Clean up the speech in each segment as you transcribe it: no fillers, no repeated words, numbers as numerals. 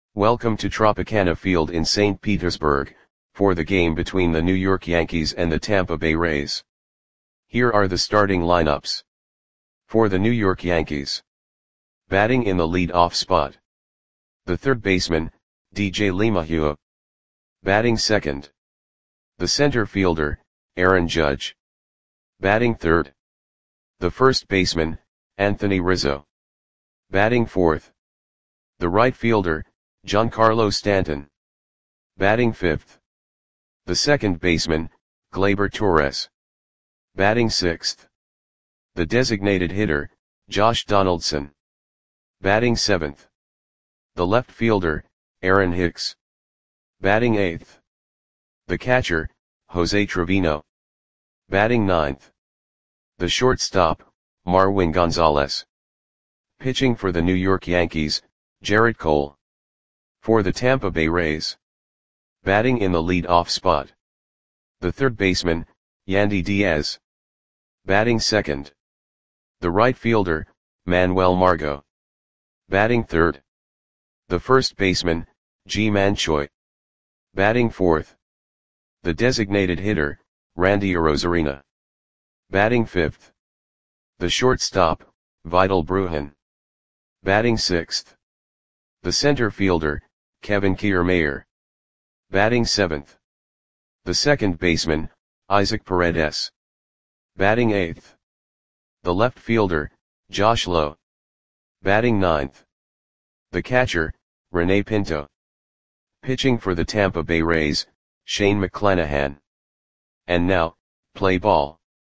Welcome to Tropicana Field in St. Petersburg, for the game between the New York Yankees and the Tampa Bay Rays. Here are the starting lineups. For the New York Yankees. Batting in the lead-off spot. The third baseman, DJ LeMahieu. Batting second. The center fielder, Aaron Judge. Batting third. The first baseman, Anthony Rizzo. Batting fourth. The right fielder, Giancarlo Stanton. Batting fifth. The second baseman, Gleyber Torres. Batting sixth. The designated hitter, Josh Donaldson. Batting seventh. The left fielder, Aaron Hicks. Batting eighth. The catcher, Jose Trevino. Batting ninth. The shortstop, Marwin Gonzalez. Pitching for the New York Yankees, Gerrit Cole. For the Tampa Bay Rays. Batting in the lead-off spot. The third baseman, Yandy Diaz. Batting second. The right fielder, Manuel Margot. Batting third. The first baseman, Ji-Man Choi. Batting fourth. The designated hitter, Randy Arozarena. Batting fifth. The shortstop, Vidal Brujan. Batting sixth. The center fielder, Kevin Kiermaier. Batting seventh. The second baseman, Isaac Paredes. Batting eighth. The left fielder, Josh Lowe. Batting ninth. The catcher, Rene Pinto. Pitching for the Tampa Bay Rays, Shane McClanahan. And now, play ball.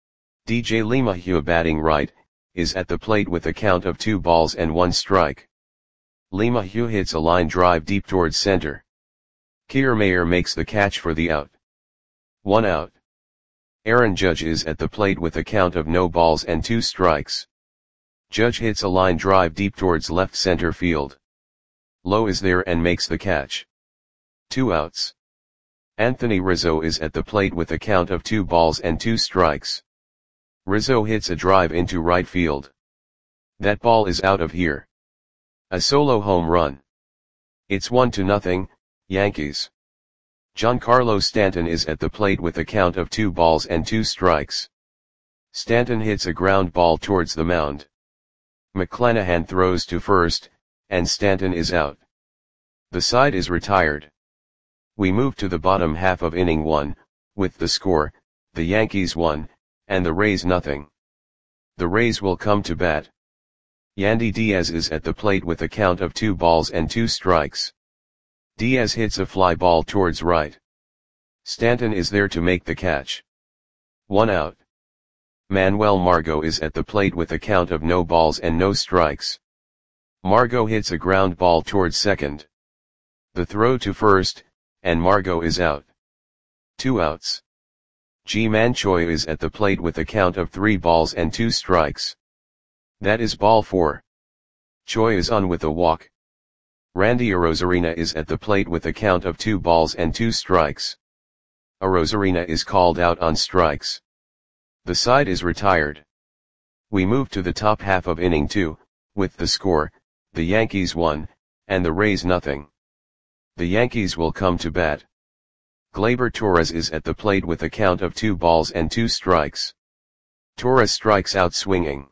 DJ LeMahieu batting right, is at the plate with a count of 2 balls and 1 strike. LeMahieu hits a line drive deep towards center. Kiermaier makes the catch for the out. 1 out. Aaron Judge is at the plate with a count of no balls and 2 strikes. Judge hits a line drive deep towards left center field. Lowe is there and makes the catch. 2 outs. Anthony Rizzo is at the plate with a count of 2 balls and 2 strikes. Rizzo hits a drive into right field. That ball is out of here. A solo home run. It's 1-0, Yankees. Giancarlo Stanton is at the plate with a count of 2 balls and 2 strikes. Stanton hits a ground ball towards the mound. McClanahan throws to first, and Stanton is out. The side is retired. We move to the bottom half of inning 1, with the score, the Yankees 1, and the Rays nothing. The Rays will come to bat. Yandy Diaz is at the plate with a count of 2 balls and 2 strikes. Diaz hits a fly ball towards right. Stanton is there to make the catch. 1 out. Manuel Margot is at the plate with a count of no balls and no strikes. Margot hits a ground ball towards second. The throw to first, and Margot is out. 2 outs. Ji-Man Choi is at the plate with a count of 3 balls and 2 strikes. That is ball 4. Choi is on with a walk. Randy Arozarena is at the plate with a count of 2 balls and 2 strikes. Arozarena is called out on strikes. The side is retired. We move to the top half of inning 2, with the score, the Yankees 1, and the Rays nothing. The Yankees will come to bat. Gleyber Torres is at the plate with a count of 2 balls and 2 strikes. Torres strikes out swinging.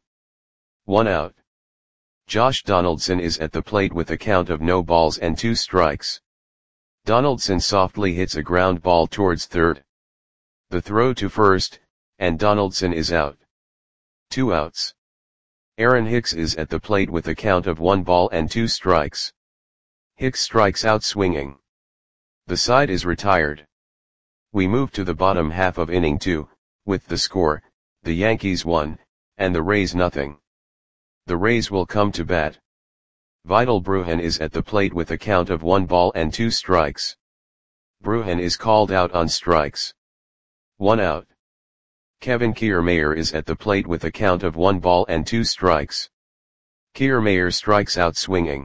1 out. Josh Donaldson is at the plate with a count of no balls and 2 strikes. Donaldson softly hits a ground ball towards third. The throw to first, and Donaldson is out. 2 outs. Aaron Hicks is at the plate with a count of 1 ball and 2 strikes. Hicks strikes out swinging. The side is retired. We move to the bottom half of inning 2, with the score, the Yankees 1, and the Rays nothing. The Rays will come to bat. Vidal Brujan is at the plate with a count of 1 ball and 2 strikes. Brujan is called out on strikes. 1 out. Kevin Kiermaier is at the plate with a count of 1 ball and 2 strikes. Kiermaier strikes out swinging.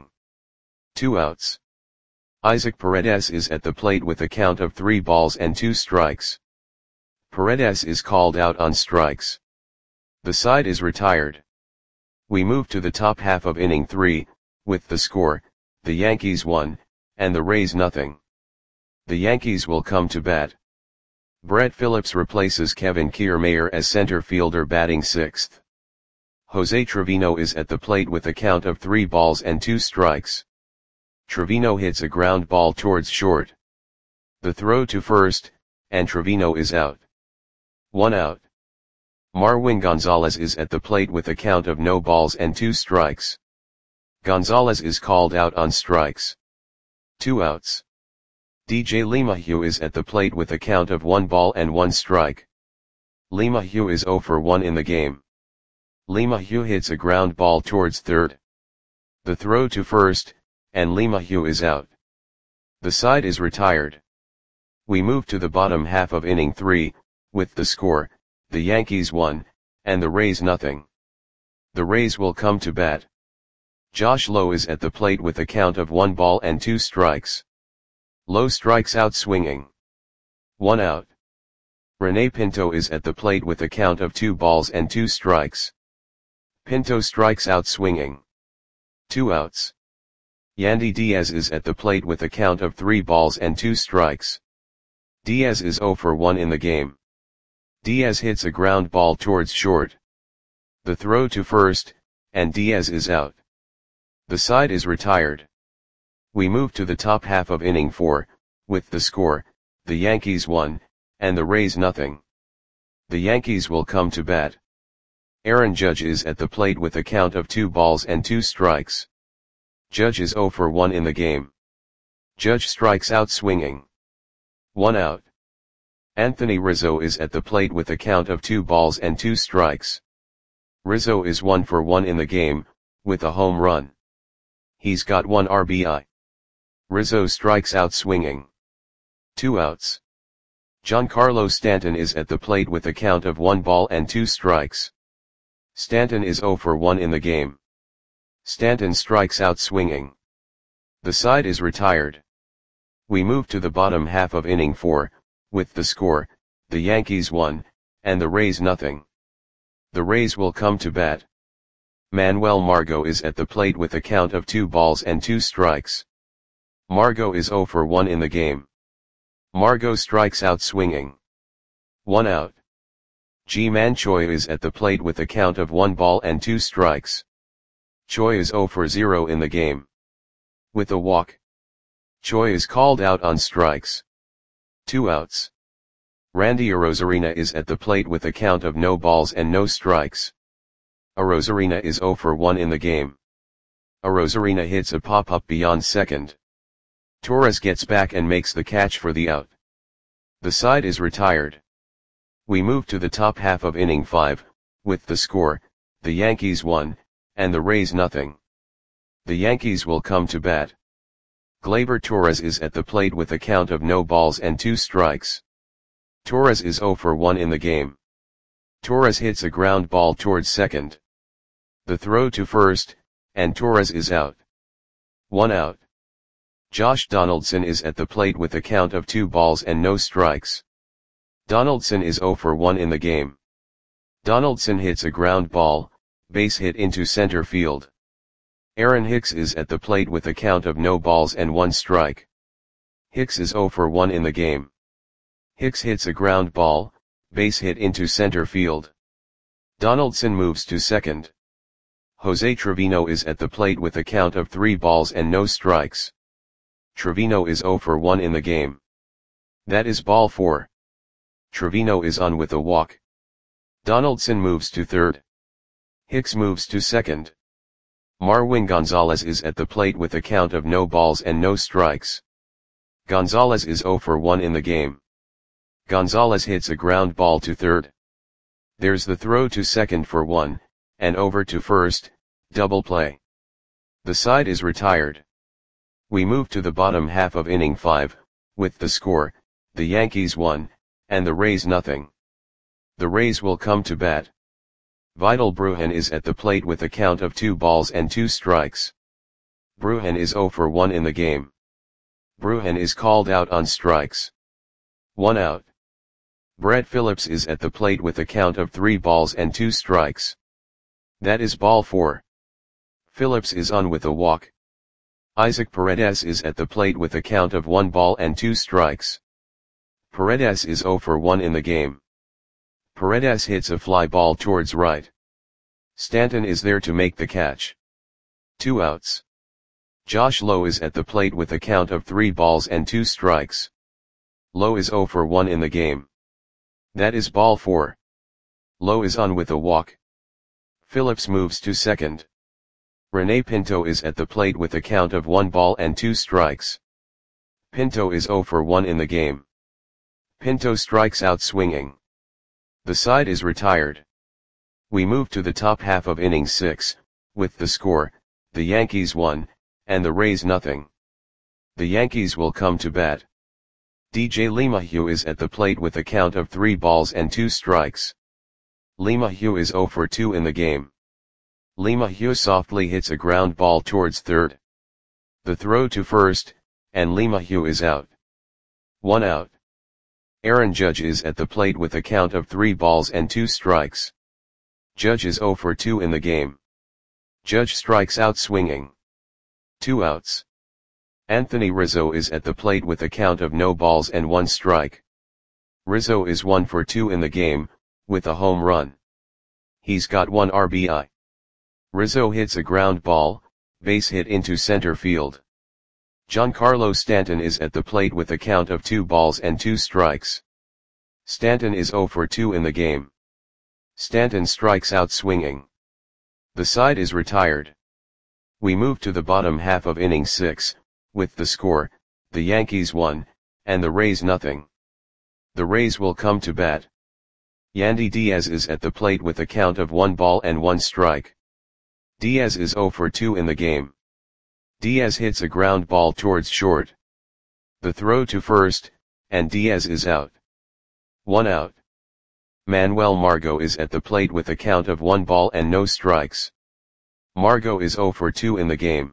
2 outs. Isaac Paredes is at the plate with a count of 3 balls and 2 strikes. Paredes is called out on strikes. The side is retired. We move to the top half of inning 3, with the score, the Yankees 1, and the Rays nothing. The Yankees will come to bat. Brett Phillips replaces Kevin Kiermaier as center fielder batting sixth. Jose Trevino is at the plate with a count of 3 balls and 2 strikes. Trevino hits a ground ball towards short. The throw to first, and Trevino is out. 1 out. Marwin Gonzalez is at the plate with a count of no balls and 2 strikes. Gonzalez is called out on strikes. 2 outs. DJ LeMahieu is at the plate with a count of 1 ball and 1 strike. LeMahieu is 0 for 1 in the game. LeMahieu hits a ground ball towards third. The throw to first, and LeMahieu is out. The side is retired. We move to the bottom half of inning 3, with the score, the Yankees 1, and the Rays nothing. The Rays will come to bat. Josh Lowe is at the plate with a count of 1 ball and 2 strikes. Lowe strikes out swinging. 1 out. Rene Pinto is at the plate with a count of 2 balls and 2 strikes. Pinto strikes out swinging. 2 outs. Yandy Diaz is at the plate with a count of 3 balls and 2 strikes. Diaz is 0 for 1 in the game. Diaz hits a ground ball towards short. The throw to first, and Diaz is out. The side is retired. We move to the top half of inning 4, with the score, the Yankees 1, and the Rays nothing. The Yankees will come to bat. Aaron Judge is at the plate with a count of 2 balls and 2 strikes. Judge is 0 for 1 in the game. Judge strikes out swinging. 1 out. Anthony Rizzo is at the plate with a count of 2 balls and 2 strikes. Rizzo is 1 for 1 in the game, with a home run. He's got 1 RBI. Rizzo strikes out swinging. 2 outs. Giancarlo Stanton is at the plate with a count of 1 ball and 2 strikes. Stanton is 0 for 1 in the game. Stanton strikes out swinging. The side is retired. We move to the bottom half of inning 4, with the score, the Yankees 1, and the Rays nothing. The Rays will come to bat. Manuel Margot is at the plate with a count of 2 balls and 2 strikes. Margot is 0 for 1 in the game. Margot strikes out swinging. 1 out. Ji-Man Choi is at the plate with a count of 1 ball and 2 strikes. Choi is 0 for 0 in the game. With a walk. Choi is called out on strikes. 2 outs. Randy Arozarena is at the plate with a count of no balls and no strikes. Arozarena is 0 for 1 in the game. Arozarena hits a pop-up beyond second. Torres gets back and makes the catch for the out. The side is retired. We move to the top half of inning 5, with the score, the Yankees 1, and the Rays nothing. The Yankees will come to bat. Gleyber Torres is at the plate with a count of no balls and 2 strikes. Torres is 0 for 1 in the game. Torres hits a ground ball towards second. The throw to first, and Torres is out. 1 out. Josh Donaldson is at the plate with a count of 2 balls and no strikes. Donaldson is 0 for 1 in the game. Donaldson hits a ground ball, base hit into center field. Aaron Hicks is at the plate with a count of no balls and 1 strike. Hicks is 0 for 1 in the game. Hicks hits a ground ball, base hit into center field. Donaldson moves to second. Jose Trevino is at the plate with a count of 3 balls and no strikes. Trevino is 0 for 1 in the game. That is ball 4. Trevino is on with a walk. Donaldson moves to third. Hicks moves to second. Marwin Gonzalez is at the plate with a count of no balls and no strikes. Gonzalez is 0 for 1 in the game. Gonzalez hits a ground ball to third. There's the throw to second for 1, and over to first, double play. The side is retired. We move to the bottom half of inning 5, with the score, the Yankees 1, and the Rays nothing. The Rays will come to bat. Vidal Brujan is at the plate with a count of 2 balls and 2 strikes. Brujan is 0 for 1 in the game. Brujan is called out on strikes. 1 out. Brett Phillips is at the plate with a count of 3 balls and 2 strikes. That is ball 4. Phillips is on with a walk. Isaac Paredes is at the plate with a count of 1 ball and 2 strikes. Paredes is 0 for 1 in the game. Paredes hits a fly ball towards right. Stanton is there to make the catch. 2 outs. Josh Lowe is at the plate with a count of 3 balls and 2 strikes. Lowe is 0 for 1 in the game. That is ball 4. Lowe is on with a walk. Phillips moves to second. Rene Pinto is at the plate with a count of 1 ball and 2 strikes. Pinto is 0 for 1 in the game. Pinto strikes out swinging. The side is retired. We move to the top half of inning 6, with the score, the Yankees 1, and the Rays nothing. The Yankees will come to bat. DJ LeMahieu is at the plate with a count of 3 balls and 2 strikes. LeMahieu is 0 for 2 in the game. LeMahieu softly hits a ground ball towards third. The throw to first, and LeMahieu is out. 1 out. Aaron Judge is at the plate with a count of 3 balls and 2 strikes. Judge is 0 for 2 in the game. Judge strikes out swinging. 2 outs. Anthony Rizzo is at the plate with a count of no balls and 1 strike. Rizzo is 1 for 2 in the game, with a home run. He's got 1 RBI. Rizzo hits a ground ball, base hit into center field. Giancarlo Stanton is at the plate with a count of 2 balls and 2 strikes. Stanton is 0 for 2 in the game. Stanton strikes out swinging. The side is retired. We move to the bottom half of inning 6, with the score, the Yankees 1, and the Rays nothing. The Rays will come to bat. Yandy Diaz is at the plate with a count of 1 ball and 1 strike. Diaz is 0 for 2 in the game. Diaz hits a ground ball towards short. The throw to first, and Diaz is out. 1 out. Manuel Margot is at the plate with a count of 1 ball and no strikes. Margot is 0 for 2 in the game.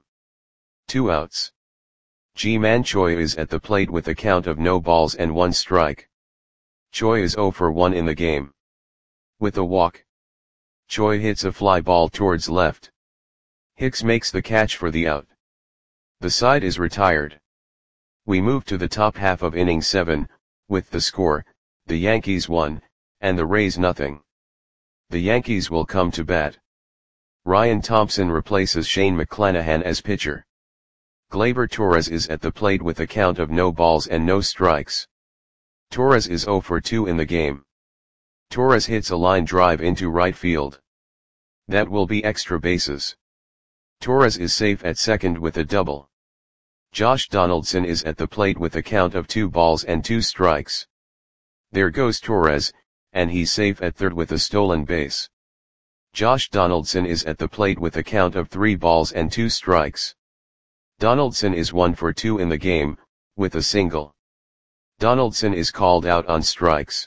2 outs. Ji-Man Choi is at the plate with a count of no balls and 1 strike. Choi is 0 for 1 in the game. With a walk. Choi hits a fly ball towards left. Hicks makes the catch for the out. The side is retired. We move to the top half of inning 7, with the score, the Yankees 1, and the Rays nothing. The Yankees will come to bat. Ryan Thompson replaces Shane McClanahan as pitcher. Gleyber Torres is at the plate with a count of no balls and no strikes. Torres is 0 for 2 in the game. Torres hits a line drive into right field. That will be extra bases. Torres is safe at second with a double. Josh Donaldson is at the plate with a count of 2 balls and 2 strikes. There goes Torres, and he's safe at third with a stolen base. Josh Donaldson is at the plate with a count of 3 balls and 2 strikes. Donaldson is 1 for 2 in the game, with a single. Donaldson is called out on strikes.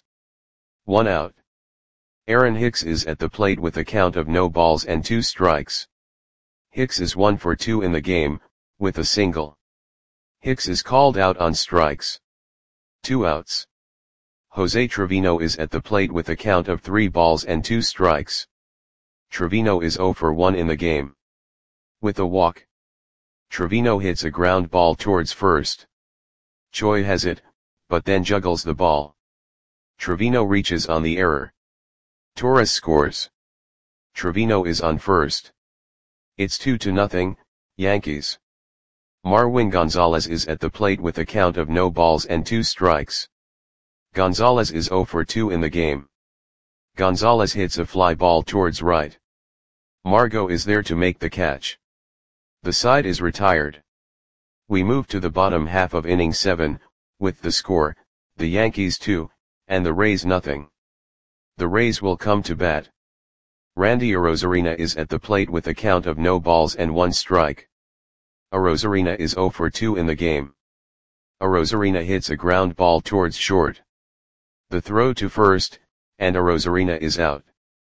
1 out. Aaron Hicks is at the plate with a count of no balls and 2 strikes. Hicks is 1 for 2 in the game, with a single. Hicks is called out on strikes. 2 outs. Jose Trevino is at the plate with a count of 3 balls and 2 strikes. Trevino is 0 for 1 in the game. With a walk. Trevino hits a ground ball towards first. Choi has it, but then juggles the ball. Trevino reaches on the error. Torres scores. Trevino is on first. It's 2-0, Yankees. Marwin Gonzalez is at the plate with a count of no balls and 2 strikes. Gonzalez is 0 for 2 in the game. Gonzalez hits a fly ball towards right. Margot is there to make the catch. The side is retired. We move to the bottom half of inning 7, with the score, the Yankees 2, and the Rays nothing. The Rays will come to bat. Randy Arozarena is at the plate with a count of no balls and 1 strike. Arozarena is 0 for 2 in the game. Arozarena hits a ground ball towards short. The throw to first, and Arozarena is out.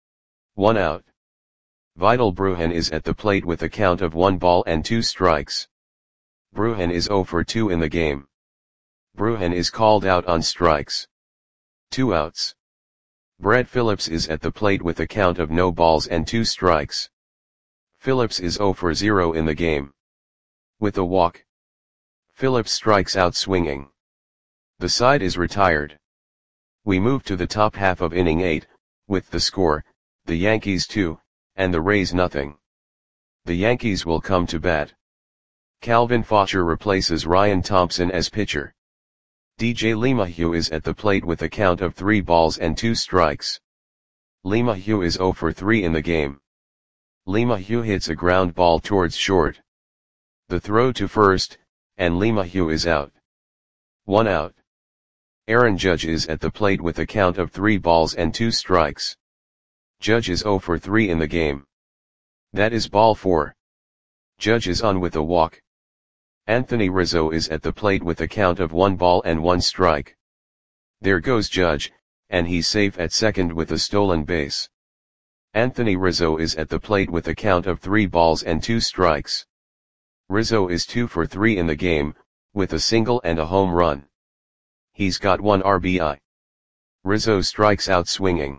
1 out. Vidal Brujan is at the plate with a count of 1 ball and 2 strikes. Brujan is 0 for 2 in the game. Brujan is called out on strikes. 2 outs. Brett Phillips is at the plate with a count of no balls and 2 strikes. Phillips is 0 for 0 in the game. With a walk. Phillips strikes out swinging. The side is retired. We move to the top half of inning 8, with the score, the Yankees 2, and the Rays nothing. The Yankees will come to bat. Calvin Faucher replaces Ryan Thompson as pitcher. DJ LeMahieu is at the plate with a count of 3 balls and 2 strikes. LeMahieu is 0 for 3 in the game. LeMahieu hits a ground ball towards short. The throw to first, and LeMahieu is out. 1 out. Aaron Judge is at the plate with a count of 3 balls and 2 strikes. Judge is 0 for 3 in the game. That is ball 4. Judge is on with a walk. Anthony Rizzo is at the plate with a count of 1 ball and 1 strike. There goes Judge, and he's safe at second with a stolen base. Anthony Rizzo is at the plate with a count of 3 balls and 2 strikes. Rizzo is 2 for 3 in the game, with a single and a home run. He's got 1 RBI. Rizzo strikes out swinging.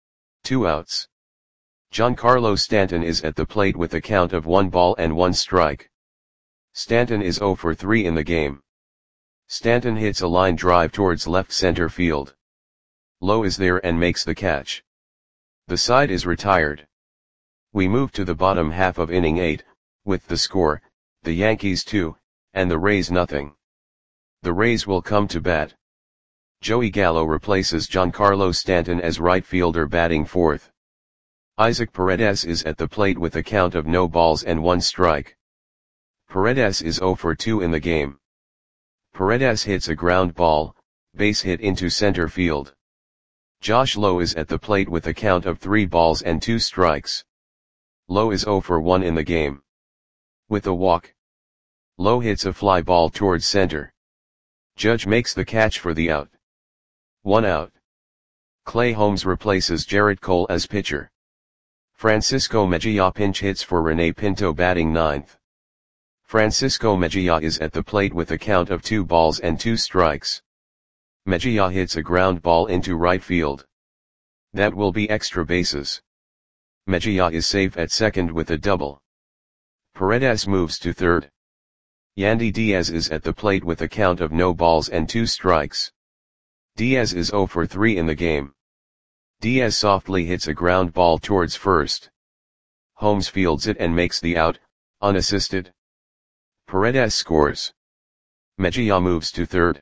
2 outs. Giancarlo Stanton is at the plate with a count of 1 ball and 1 strike. Stanton is 0 for 3 in the game. Stanton hits a line drive towards left center field. Lowe is there and makes the catch. The side is retired. We move to the bottom half of inning 8, with the score, the Yankees 2, and the Rays nothing. The Rays will come to bat. Joey Gallo replaces Giancarlo Stanton as right fielder batting fourth. Isaac Paredes is at the plate with a count of no balls and 1 strike. Paredes is 0 for 2 in the game. Paredes hits a ground ball, base hit into center field. Josh Lowe is at the plate with a count of 3 balls and 2 strikes. Lowe is 0 for 1 in the game. With a walk. Lowe hits a fly ball towards center. Judge makes the catch for the out. 1 out. Clay Holmes replaces Jarrett Cole as pitcher. Francisco Mejia pinch hits for Rene Pinto batting ninth. Francisco Mejia is at the plate with a count of 2 balls and 2 strikes. Mejia hits a ground ball into right field. That will be extra bases. Mejia is safe at second with a double. Paredes moves to third. Yandy Diaz is at the plate with a count of no balls and 2 strikes. Diaz is 0 for 3 in the game. Diaz softly hits a ground ball towards first. Holmes fields it and makes the out, unassisted. Paredes scores. Mejia moves to third.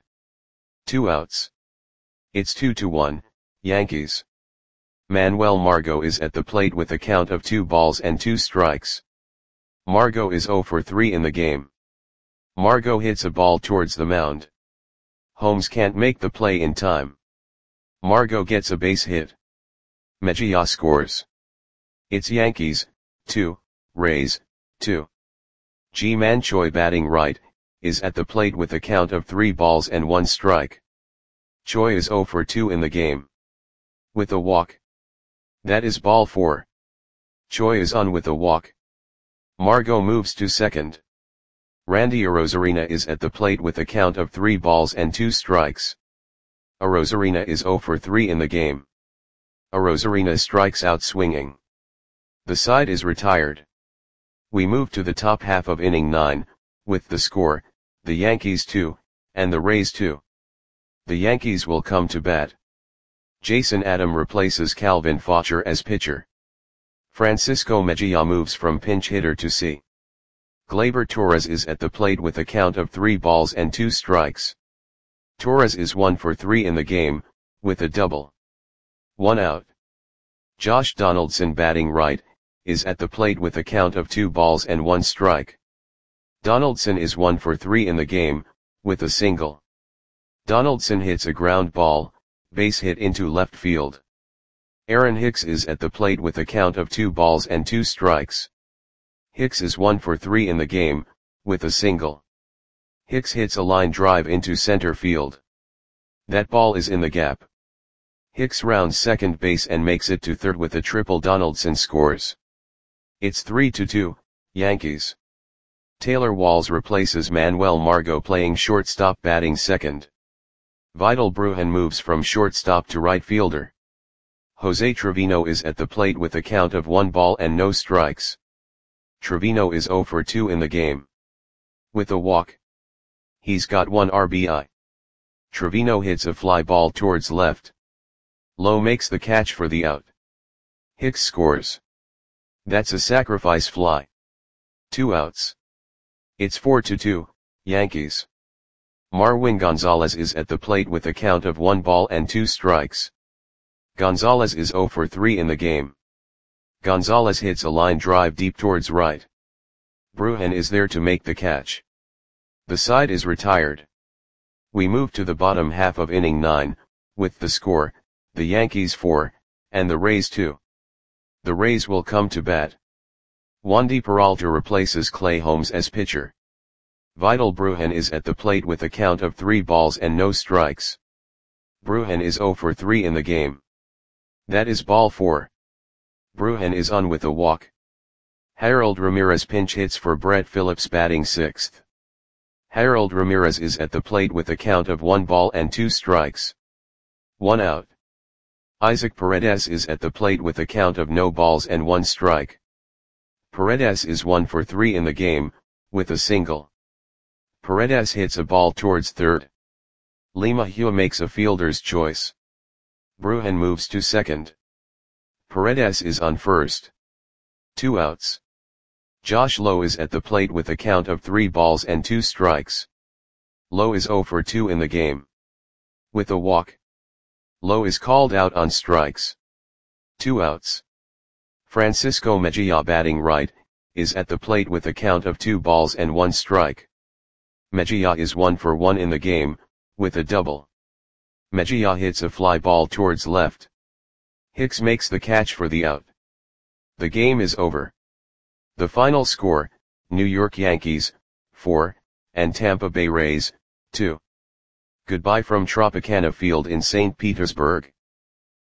2 outs. It's 2-1, Yankees. Manuel Margot is at the plate with a count of 2 balls and 2 strikes. Margot is 0 for 3 in the game. Margot hits a ball towards the mound. Holmes can't make the play in time. Margot gets a base hit. Mejia scores. It's Yankees, 2, Rays, 2. Ji-Man Choi batting right, is at the plate with a count of 3 balls and 1 strike. Choi is 0 for 2 in the game. With a walk. That is ball 4. Choi is on with a walk. Margot moves to second. Randy Arozarena is at the plate with a count of 3 balls and 2 strikes. Arozarena is 0 for 3 in the game. Arozarena strikes out swinging. The side is retired. We move to the top half of inning 9, with the score, the Yankees 2, and the Rays 2. The Yankees will come to bat. Jason Adam replaces Calvin Faucher as pitcher. Francisco Mejia moves from pinch hitter to C. Gleyber Torres is at the plate with a count of 3 balls and 2 strikes. Torres is 1 for 3 in the game, with a double. 1 out. Josh Donaldson batting right, is at the plate with a count of 2 balls and 1 strike. Donaldson is 1 for 3 in the game, with a single. Donaldson hits a ground ball, base hit into left field. Aaron Hicks is at the plate with a count of 2 balls and 2 strikes. Hicks is 1 for 3 in the game, with a single. Hicks hits a line drive into center field. That ball is in the gap. Hicks rounds second base and makes it to third with a triple. Donaldson scores. It's 3-2, Yankees. Taylor Walls replaces Manuel Margot playing shortstop batting second. Vidal Brujan moves from shortstop to right fielder. Jose Trevino is at the plate with a count of 1 ball and no strikes. Trevino is 0 for 2 in the game. With a walk. He's got 1 RBI. Trevino hits a fly ball towards left. Lowe makes the catch for the out. Hicks scores. That's a sacrifice fly. 2 outs. It's 4-2, Yankees. Marwin Gonzalez is at the plate with a count of 1 ball and 2 strikes. Gonzalez is 0 for 3 in the game. Gonzalez hits a line drive deep towards right. Brujan is there to make the catch. The side is retired. We move to the bottom half of inning 9, with the score, the Yankees 4, and the Rays 2. The Rays will come to bat. Wandy Peralta replaces Clay Holmes as pitcher. Vidal Brujan is at the plate with a count of 3 balls and no strikes. Brujan is 0 for 3 in the game. That is ball 4. Brujan is on with a walk. Harold Ramirez pinch hits for Brett Phillips batting 6th. Harold Ramirez is at the plate with a count of 1 ball and 2 strikes. 1 out. Isaac Paredes is at the plate with a count of no balls and 1 strike. Paredes is 1 for 3 in the game, with a single. Paredes hits a ball towards third. LeMahieu makes a fielder's choice. Brujan moves to second. Paredes is on first. 2 outs. Josh Lowe is at the plate with a count of 3 balls and 2 strikes. Lowe is 0 for 2 in the game. With a walk. Lowe is called out on strikes. 2 outs. Francisco Mejia batting right, is at the plate with a count of 2 balls and 1 strike. Mejia is 1 for 1 in the game, with a double. Mejia hits a fly ball towards left. Hicks makes the catch for the out. The game is over. The final score, New York Yankees, 4, and Tampa Bay Rays, 2. Goodbye from Tropicana Field in St. Petersburg.